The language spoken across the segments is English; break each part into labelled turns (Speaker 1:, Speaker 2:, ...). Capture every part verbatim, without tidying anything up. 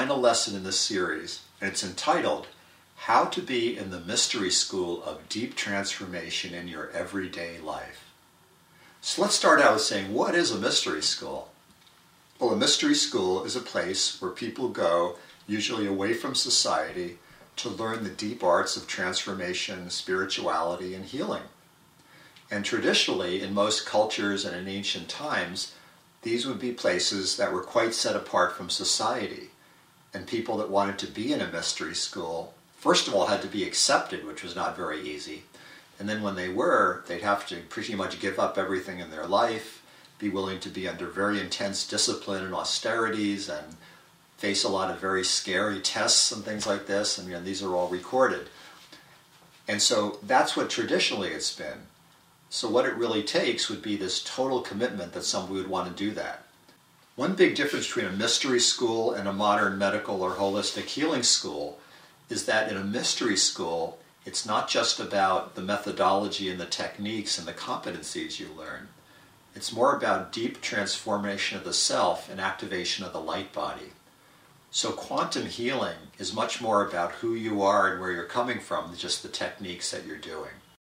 Speaker 1: final lesson in this series, and it's entitled, How to Be in the Mystery School of Deep Transformation in Your Everyday Life. So let's start out with saying, what is a mystery school? Well, a mystery school is a place where people go, usually away from society, to learn the deep arts of transformation, spirituality, and healing. And traditionally, in most cultures and in ancient times, these would be places that were quite set apart from society. And people that wanted to be in a mystery school, first of all, had to be accepted, which was not very easy. And then when they were, they'd have to pretty much give up everything in their life, be willing to be under very intense discipline and austerities, and face a lot of very scary tests and things like this. And you know, these are all recorded. And so that's what traditionally it's been. So what it really takes would be this total commitment that somebody would want to do that. One big difference between a mystery school and a modern medical or holistic healing school is that in a mystery school, it's not just about the methodology and the techniques and the competencies you learn. It's more about deep transformation of the self and activation of the light body. So quantum healing is much more about who you are and where you're coming from than just the techniques that you're doing.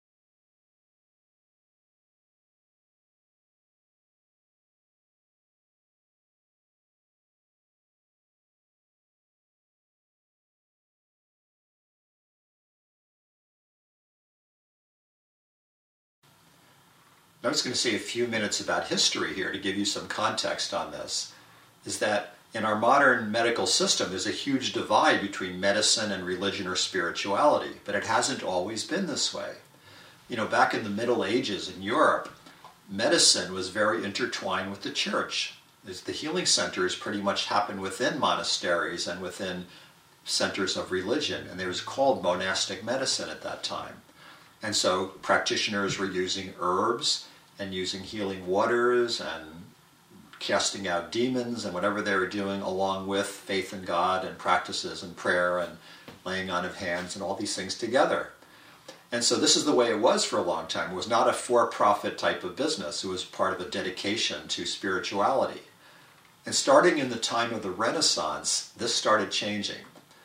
Speaker 1: I'm just going to say a few minutes about history here to give you some context on this, is that in our modern medical system, there's a huge divide between medicine and religion or spirituality, but it hasn't always been this way. You know, back in the Middle Ages in Europe, medicine was very intertwined with the church. The healing centers pretty much happened within monasteries and within centers of religion, and it was called monastic medicine at that time. And so practitioners were using herbs and using healing waters and casting out demons and whatever they were doing, along with faith in God and practices and prayer and laying on of hands and all these things together. And so this is the way it was for a long time. It was not a for-profit type of business. It was part of a dedication to spirituality. And starting in the time of the Renaissance, this started changing,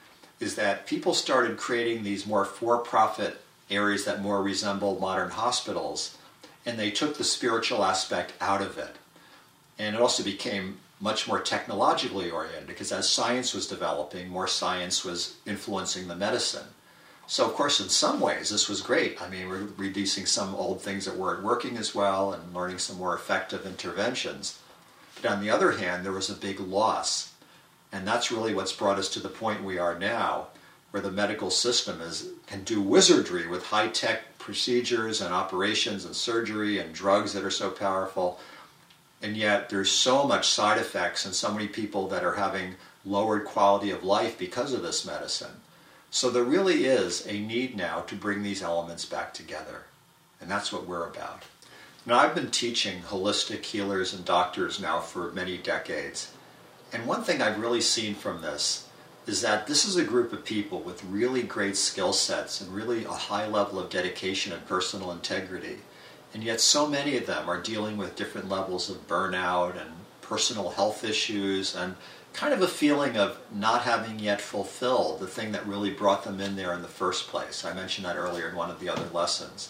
Speaker 1: is that people started creating these more for-profit areas that more resemble modern hospitals, and they took the spiritual aspect out of it. And it also became much more technologically oriented, because as science was developing, more science was influencing the medicine. So of course, in some ways, this was great. I mean, we're reducing some old things that weren't working as well and learning some more effective interventions. But on the other hand, there was a big loss. And that's really what's brought us to the point we are now, where the medical system is, can do wizardry with high-tech procedures and operations and surgery and drugs that are so powerful. And yet there's so much side effects and so many people that are having lowered quality of life because of this medicine. So there really is a need now to bring these elements back together. And that's what we're about. Now, I've been teaching holistic healers and doctors now for many decades. And one thing I've really seen from this is that this is a group of people with really great skill sets and really a high level of dedication and personal integrity. And yet so many of them are dealing with different levels of burnout and personal health issues and kind of a feeling of not having yet fulfilled the thing that really brought them in there in the first place. I mentioned that earlier in one of the other lessons.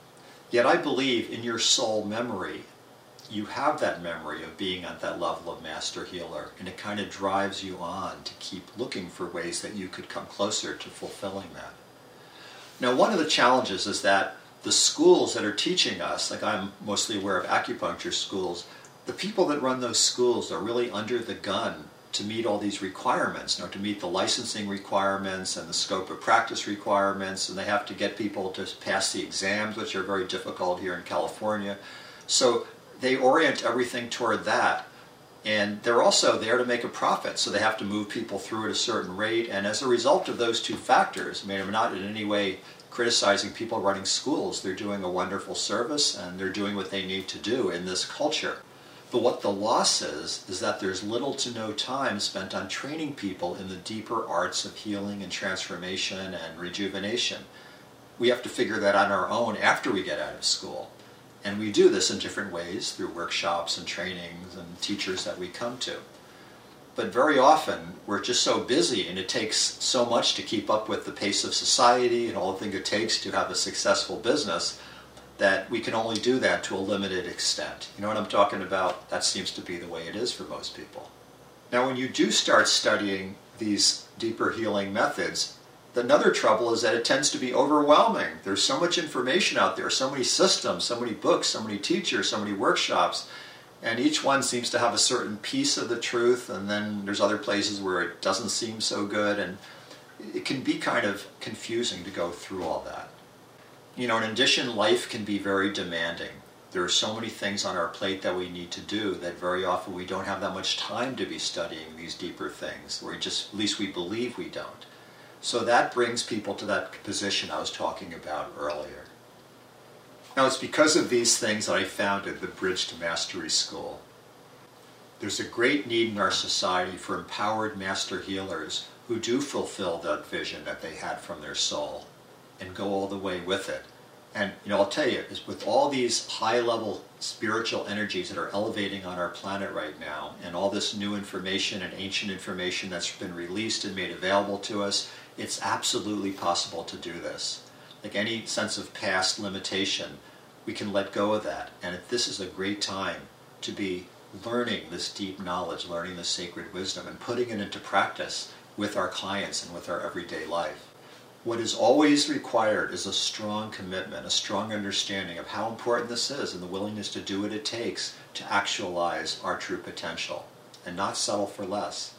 Speaker 1: Yet I believe in your soul memory, you have that memory of being at that level of master healer, and it kind of drives you on to keep looking for ways that you could come closer to fulfilling that. Now, one of the challenges is that the schools that are teaching us, like I'm mostly aware of acupuncture schools, the people that run those schools are really under the gun to meet all these requirements, you know, to meet the licensing requirements and the scope of practice requirements, and they have to get people to pass the exams, which are very difficult here in California. So they orient everything toward that. And they're also there to make a profit, so they have to move people through at a certain rate. And as a result of those two factors, I mean, I'm not in any way criticizing people running schools. They're doing a wonderful service, and they're doing what they need to do in this culture. But what the loss is, is that there's little to no time spent on training people in the deeper arts of healing and transformation and rejuvenation. We have to figure that out on our own after we get out of school. And we do this in different ways through workshops and trainings and teachers that we come to. But very often we're just so busy, and it takes so much to keep up with the pace of society and all the things it takes to have a successful business, that we can only do that to a limited extent. You know what I'm talking about? That seems to be the way it is for most people. Now, when you do start studying these deeper healing methods, another trouble is that it tends to be overwhelming. There's so much information out there, so many systems, so many books, so many teachers, so many workshops, and each one seems to have a certain piece of the truth, and then there's other places where it doesn't seem so good, and it can be kind of confusing to go through all that. You know, in addition, life can be very demanding. There are so many things on our plate that we need to do that very often we don't have that much time to be studying these deeper things, or just, at least we believe we don't. So that brings people to that position I was talking about earlier. Now, it's because of these things that I founded the Bridge to Mastery School. There's a great need in our society for empowered master healers who do fulfill that vision that they had from their soul and go all the way with it. And, you know, I'll tell you, is with all these high-level spiritual energies that are elevating on our planet right now, and all this new information and ancient information that's been released and made available to us, it's absolutely possible to do this. Like any sense of past limitation, we can let go of that. And this is a great time to be learning this deep knowledge, learning this sacred wisdom, and putting it into practice with our clients and with our everyday life. What is always required is a strong commitment, a strong understanding of how important this is, and the willingness to do what it takes to actualize our true potential and not settle for less.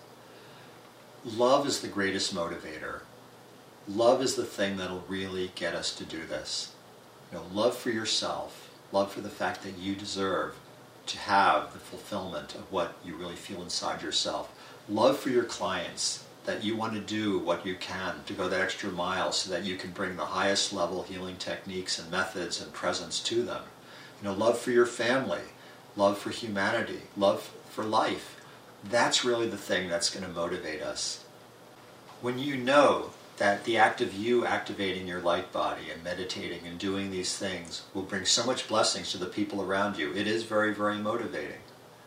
Speaker 1: Love is the greatest motivator. Love is the thing that'll really get us to do this. You know, love for yourself, love for the fact that you deserve to have the fulfillment of what you really feel inside yourself. Love for your clients, that you want to do what you can to go that extra mile so that you can bring the highest level healing techniques and methods and presence to them. You know, love for your family, love for humanity, love for life. That's really the thing that's going to motivate us. When you know that the act of you activating your light body and meditating and doing these things will bring so much blessings to the people around you, it is very, very motivating.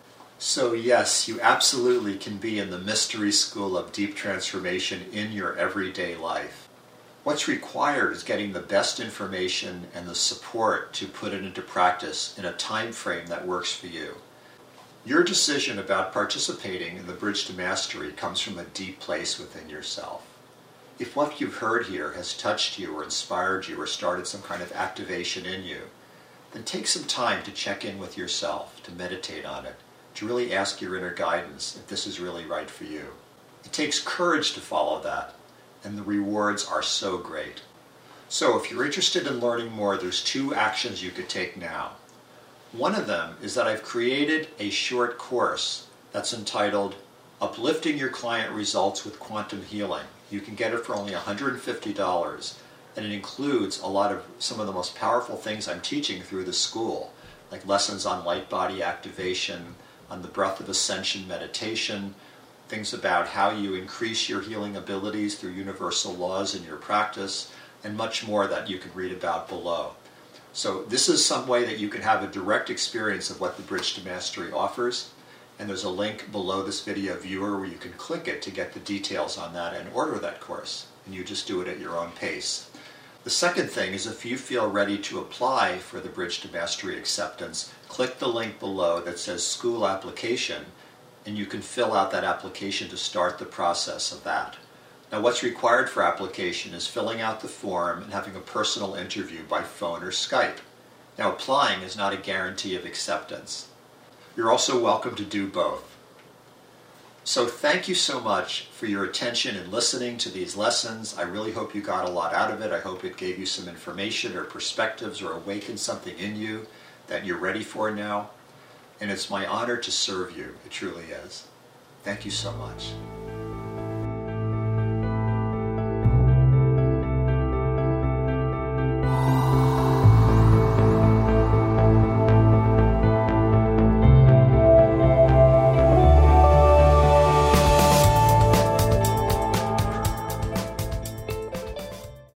Speaker 1: So yes, you absolutely can be in the mystery school of deep transformation in your everyday life. What's required is getting the best information and the support to put it into practice in a time frame that works for you. Your decision about participating in the Bridge to Mastery comes from a deep place within yourself. If what you've heard here has touched you or inspired you or started some kind of activation in you, then take some time to check in with yourself, to meditate on it, to really ask your inner guidance if this is really right for you. It takes courage to follow that, and the rewards are so great. So if you're interested in learning more, there's two actions you could take now. One of them is that I've created a short course that's entitled Uplifting Your Client Results with Quantum Healing. You can get it for only one hundred fifty dollars, and it includes a lot of some of the most powerful things I'm teaching through the school, like lessons on light body activation, on the breath of ascension meditation, things about how you increase your healing abilities through universal laws in your practice, and much more that you can read about below. So this is some way that you can have a direct experience of what the Bridge to Mastery offers, and there's a link below this video viewer where you can click it to get the details on that and order that course, and you just do it at your own pace. The second thing is, if you feel ready to apply for the Bridge to Mastery acceptance, click the link below that says School Application, and you can fill out that application to start the process of that. Now, what's required for application is filling out the form and having a personal interview by phone or Skype. Now, applying is not a guarantee of acceptance. You're also welcome to do both. So thank you so much for your attention and listening to these lessons. I really hope you got a lot out of it. I hope it gave you some information or perspectives or awakened something in you that you're ready for now. And it's my honor to serve you. It truly is. Thank you so much.